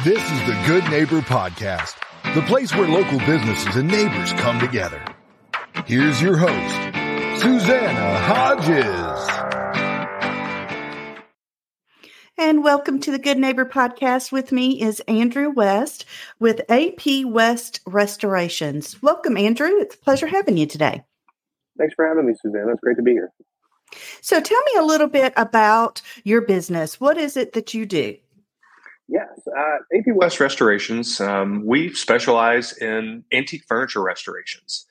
This is the Good Neighbor Podcast, the place where local businesses and neighbors come together. Here's your host, Susanna Hodges. And welcome to the Good Neighbor Podcast. With me is Andrew West with AP West Restorations. Welcome, Andrew. It's a pleasure having you today. Thanks for having me, Susanna. It's great to be here. So tell me a little bit about your business. What is it that you do? Yes, AP West Restorations, we specialize in antique furniture restorations.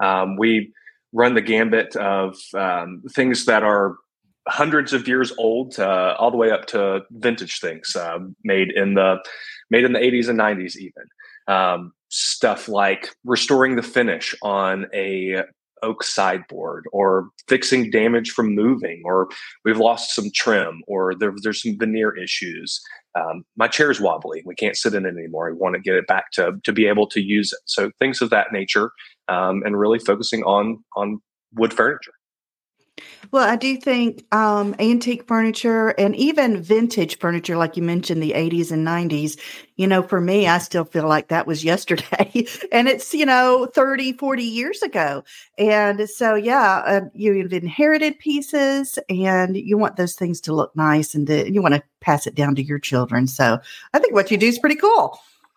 We run the gambit of things that are hundreds of years old, all the way up to vintage things made in the 80s and 90s even. Stuff like restoring the finish on a oak sideboard, or fixing damage from moving, or we've lost some trim, or there's some veneer issues. My chair's wobbly. We can't sit in it anymore. I want to get it back to be able to use it. So things of that nature, and really focusing on wood furniture. Well, I do think antique furniture and even vintage furniture, like you mentioned, the 80s and 90s, for me, I still feel like that was yesterday. And it's, 30, 40 years ago. And so, you've inherited pieces and you want those things to look nice and you want to pass it down to your children. So I think what you do is pretty cool.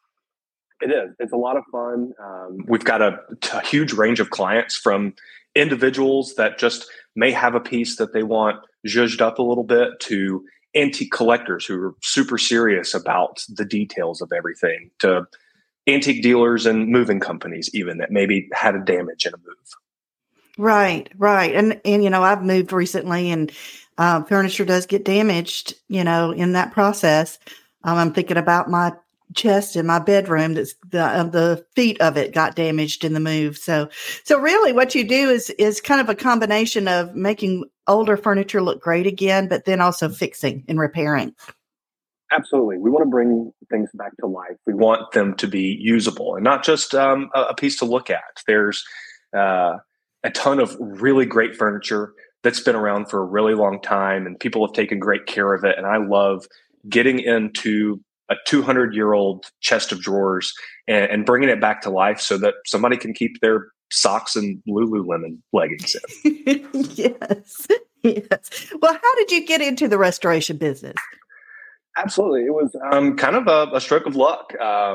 It is. It's a lot of fun. We've got a huge range of clients, from individuals that just may have a piece that they want zhuzhed up a little bit, to antique collectors who are super serious about the details of everything, to antique dealers and moving companies even that maybe had a damage in a move. Right. And I've moved recently, and furniture does get damaged, in that process. I'm thinking about my chest in my bedroom. That's the feet of it got damaged in the move. So really what you do is kind of a combination of making older furniture look great again, but then also fixing and repairing. Absolutely. We want to bring things back to life. We want them to be usable and not just a piece to look at. There's a ton of really great furniture that's been around for a really long time, and people have taken great care of it. And I love getting into a 200-year-old chest of drawers and bringing it back to life so that somebody can keep their socks and Lululemon leggings in. Yes. Well, how did you get into the restoration business? Absolutely. It was kind of a stroke of luck.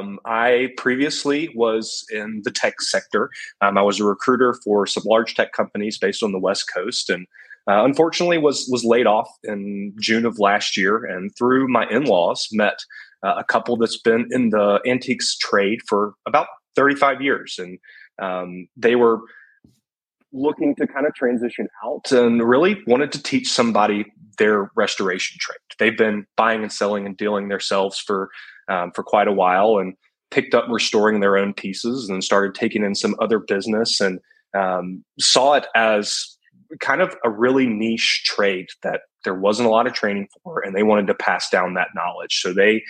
I previously was in the tech sector. I was a recruiter for some large tech companies based on the West Coast, and unfortunately was laid off in June of last year. And through my in-laws, met a couple that's been in the antiques trade for about 35 years. And they were looking to kind of transition out and really wanted to teach somebody their restoration trade. They've been buying and selling and dealing themselves for quite a while, and picked up restoring their own pieces and started taking in some other business, and saw it as kind of a really niche trade that there wasn't a lot of training for, and they wanted to pass down that knowledge. So they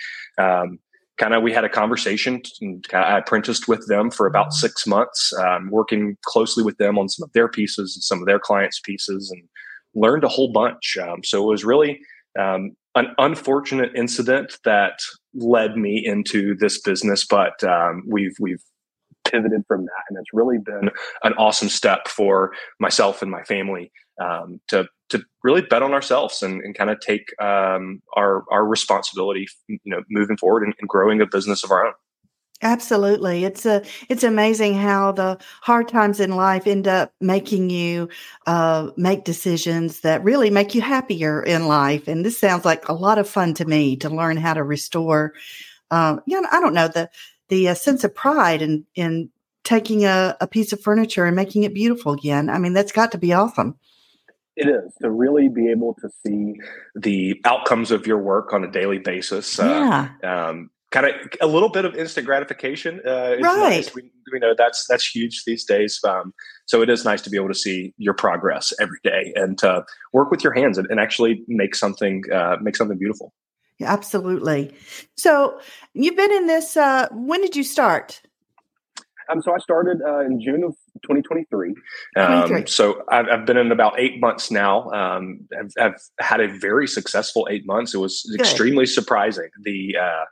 we had a conversation, and I apprenticed with them for about 6 months, working closely with them on some of their pieces and some of their clients' pieces, and learned a whole bunch. So it was really an unfortunate incident that led me into this business, but we've pivoted from that, and it's really been an awesome step for myself and my family to really bet on ourselves and kind of take our responsibility, moving forward and growing a business of our own. Absolutely. It's amazing how the hard times in life end up making you make decisions that really make you happier in life. And this sounds like a lot of fun to me, to learn how to restore, I don't know, the sense of pride in taking a piece of furniture and making it beautiful again. I mean, that's got to be awesome. It is, to really be able to see the outcomes of your work on a daily basis. Kind of a little bit of instant gratification. Is right. Nice. We know that's huge these days. So it is nice to be able to see your progress every day and to work with your hands and actually make something beautiful. Yeah, absolutely. So you've been in this. When did you start? So I started in June of 2023. 23. So I've been in about 8 months now. I've had a very successful 8 months. It was extremely surprising.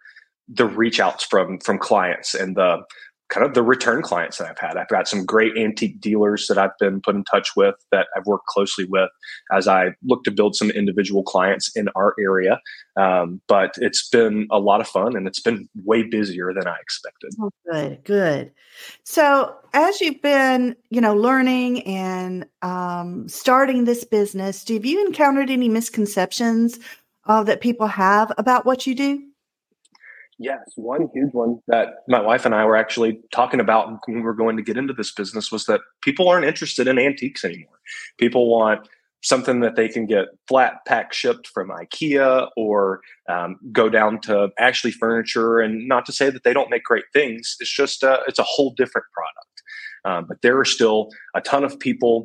the reach outs from clients and the kind of the return clients that I've had. I've got some great antique dealers that I've been put in touch with that I've worked closely with as I look to build some individual clients in our area. But it's been a lot of fun, and it's been way busier than I expected. Oh, good, good. So as you've been, learning and starting this business, have you encountered any misconceptions that people have about what you do? Yes, one huge one that my wife and I were actually talking about when we were going to get into this business was that people aren't interested in antiques anymore. People want something that they can get flat pack shipped from IKEA or go down to Ashley Furniture. And not to say that they don't make great things. It's just it's a whole different product. But there are still a ton of people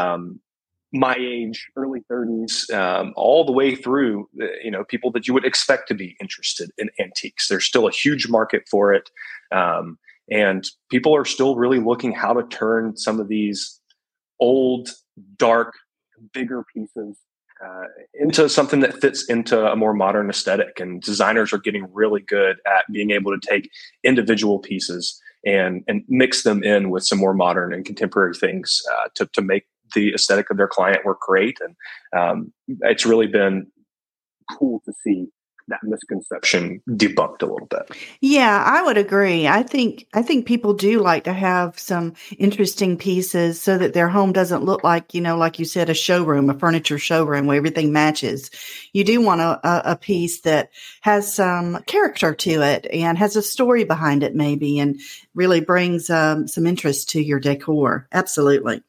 my age, early 30s, all the way through, people that you would expect to be interested in antiques. There's still a huge market for it. And people are still really looking how to turn some of these old, dark, bigger pieces into something that fits into a more modern aesthetic. And designers are getting really good at being able to take individual pieces and mix them in with some more modern and contemporary things to make the aesthetic of their client work great. And it's really been cool to see that misconception debunked a little bit. Yeah, I would agree. I think people do like to have some interesting pieces so that their home doesn't look like, like you said, a showroom, a furniture showroom where everything matches. You do want a piece that has some character to it and has a story behind it maybe, and really brings some interest to your decor. Absolutely.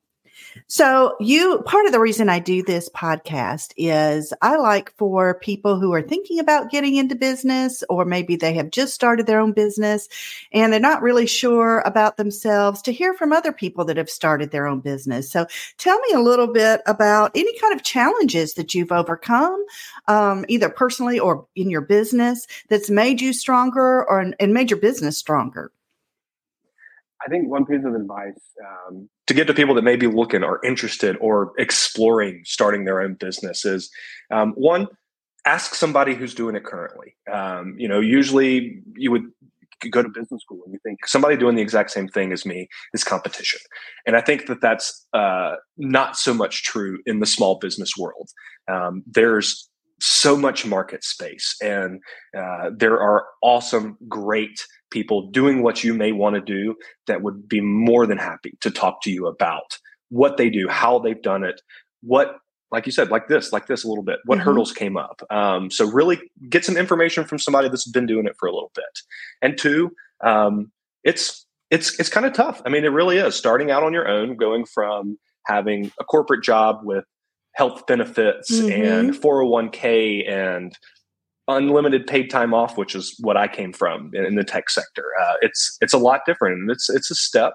So part of the reason I do this podcast is I like for people who are thinking about getting into business, or maybe they have just started their own business and they're not really sure about themselves, to hear from other people that have started their own business. So tell me a little bit about any kind of challenges that you've overcome, either personally or in your business, that's made you stronger and made your business stronger. I think one piece of advice to give to people that may be looking or interested or exploring starting their own business is, one, ask somebody who's doing it currently. Usually you would go to business school and you think somebody doing the exact same thing as me is competition. And I think that that's not so much true in the small business world. There's so much market space, and there are awesome, great people doing what you may want to do that would be more than happy to talk to you about what they do, how they've done it, what, like you said, like this a little bit, what hurdles came up. So really get some information from somebody that's been doing it for a little bit. And two, it's kind of tough. I mean, it really is starting out on your own, going from having a corporate job with health benefits and 401k and unlimited paid time off, which is what I came from in the tech sector. It's a lot different, and it's a step.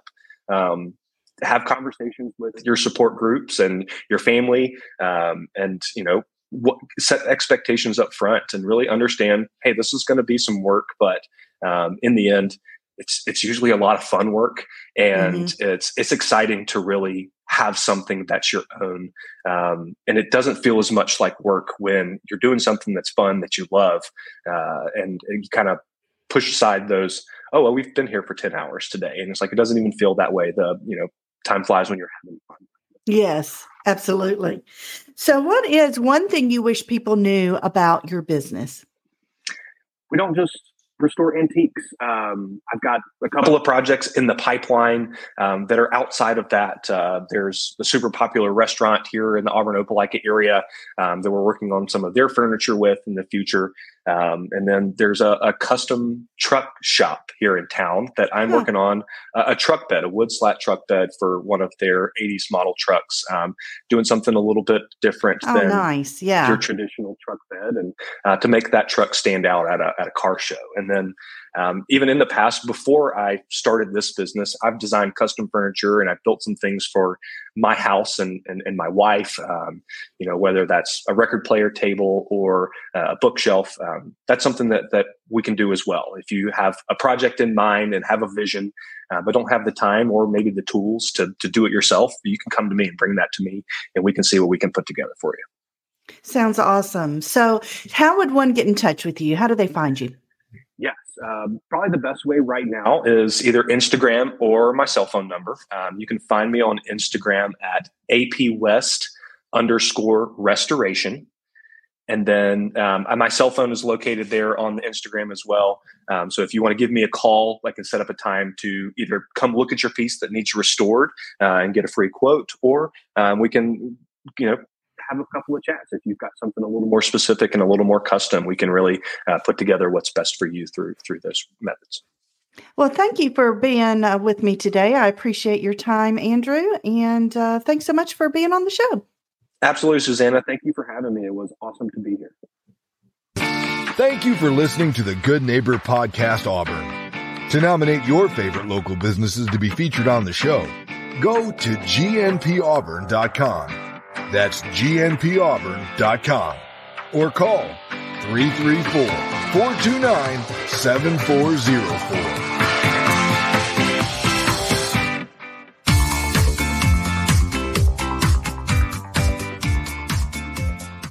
Have conversations with your support groups and your family, and set expectations up front and really understand, hey, this is going to be some work, but in the end, it's usually a lot of fun work, and it's exciting to really have something that's your own. And it doesn't feel as much like work when you're doing something that's fun, that you love, and you kind of push aside those, oh, well, we've been here for 10 hours today. And it's like, it doesn't even feel that way. Time flies when you're having fun. Yes, absolutely. So what is one thing you wish people knew about your business? We don't just restore antiques. I've got a couple of projects in the pipeline that are outside of that. There's a super popular restaurant here in the Auburn Opelika area that we're working on some of their furniture with in the future. And then there's a custom truck shop here in town that I'm working on a truck bed, a wood slat truck bed for one of their 80s model trucks, doing something a little bit different than your traditional truck bed, and to make that truck stand out at a car show. And then even in the past, before I started this business, I've designed custom furniture and I've built some things for my house and my wife, whether that's a record player table or a bookshelf. That's something that we can do as well. If you have a project in mind and have a vision, but don't have the time or maybe the tools to do it yourself, you can come to me and bring that to me, and we can see what we can put together for you. Sounds awesome. So how would one get in touch with you? How do they find you? Yeah, probably the best way right now is either Instagram or my cell phone number. You can find me on Instagram at APWest_restoration. And then my cell phone is located there on the Instagram as well. So if you want to give me a call, I can set up a time to either come look at your piece that needs restored and get a free quote, or we can, have a couple of chats. If you've got something a little more specific and a little more custom, we can really put together what's best for you through those methods. Well, thank you for being with me today. I appreciate your time, Andrew, and thanks so much for being on the show. Absolutely, Susanna. Thank you for having me. It was awesome to be here. Thank you for listening to the Good Neighbor Podcast Auburn. To nominate your favorite local businesses to be featured on the show, go to gnpauburn.com. That's gnpauburn.com. Or call 334-429-7404.